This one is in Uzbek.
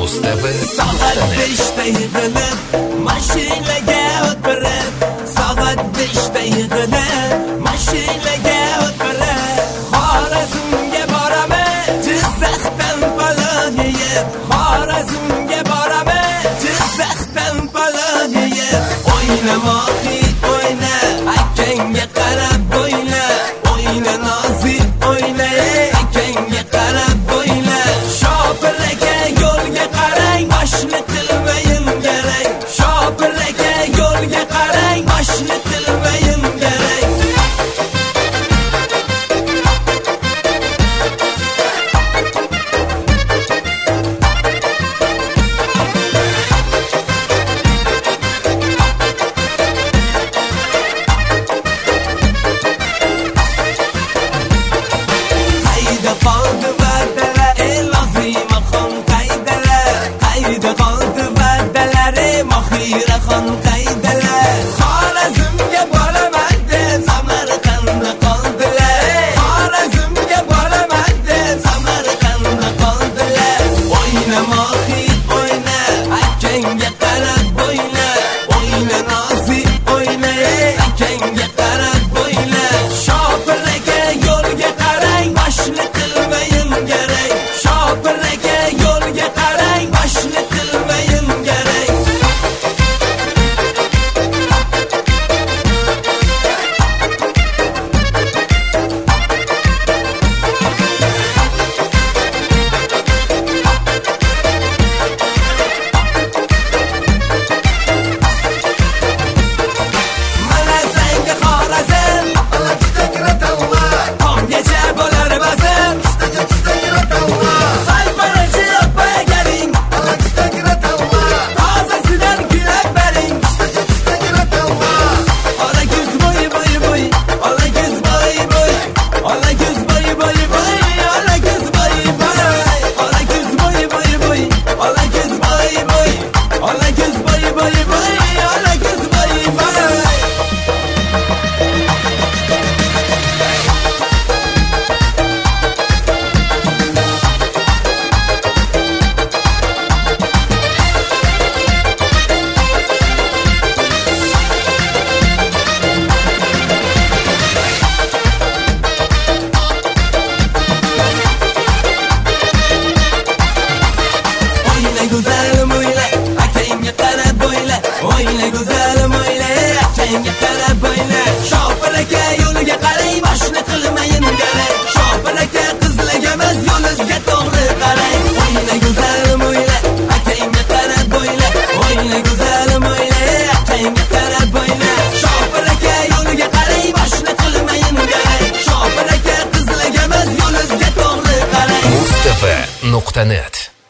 Mustafa Soat 5'te yig'ilib mashinaga o'tirib, soat 5'te yig'ilib mashinaga o'tirib, Xorazmga boraman, Jizzaxdan palov yeyib, Xorazmga boraman, Jizzaxdan palov yeyib. O'yna mohid o'yna, akangga qarab o'yna, o'yna nozik o'yna, akangga qarab o'yna. Shopir aka yo'lga qarang, mashina qilmayin garang. Shopir aka yo'lga qarang, mashina qilmayin garang. Qayda qoldi va'dalar, Lozimaxon qaydalar? Qayda qoldi va'dalar, Mohiraxon qaydalar? Xorazmga boraman deb Samarqandda qoldilar. Xorazmga boraman deb Samarqandda qoldilar. O'yna mohid o'yna, akangga qarab o'yna, o'yna nozik o'yna, akangga qarab o'yna. Shopir aka yo'lga qarang, mashina qilmayin garang. Shopir aka yo'lga qarang, mashina qilmayin garang. Mana senga Xorazm, tomgacha bo'lar bazm. Salparachi yo'qqa galing, tozasidan kulab bering. Ola kuz bo'y bo'y bo'y, ola kuz bo'y bo'y, ola kuz bo'y bo'y bo'y, ola kuz bo'y bo'y, ola kuz bo'y bo'y bo'y, ola kuz bo'y bo'y, ola kuz bo'y bo'y bo'y, ola kuz bo'y bo'y. O'yna go'zalim o'yla, akangga qarab o'yla, o'yna go'zalim o'yla, akangga qarab o'yla. Shopir aka yo'liga qarang, mashina qilmayin garang. Shopir aka qizlagamas, yo'lingizga to'g'ri qarang. O'yna go'zalim o'yla, akangga qarab o'yla, o'yna go'zalim o'yla, akangga qarab o'yla. Shopir aka yo'liga qarang, mashina qilmayin garang. Shopir aka qizlagamas, yo'lingizga to'g'ri qarang. Mustafa.net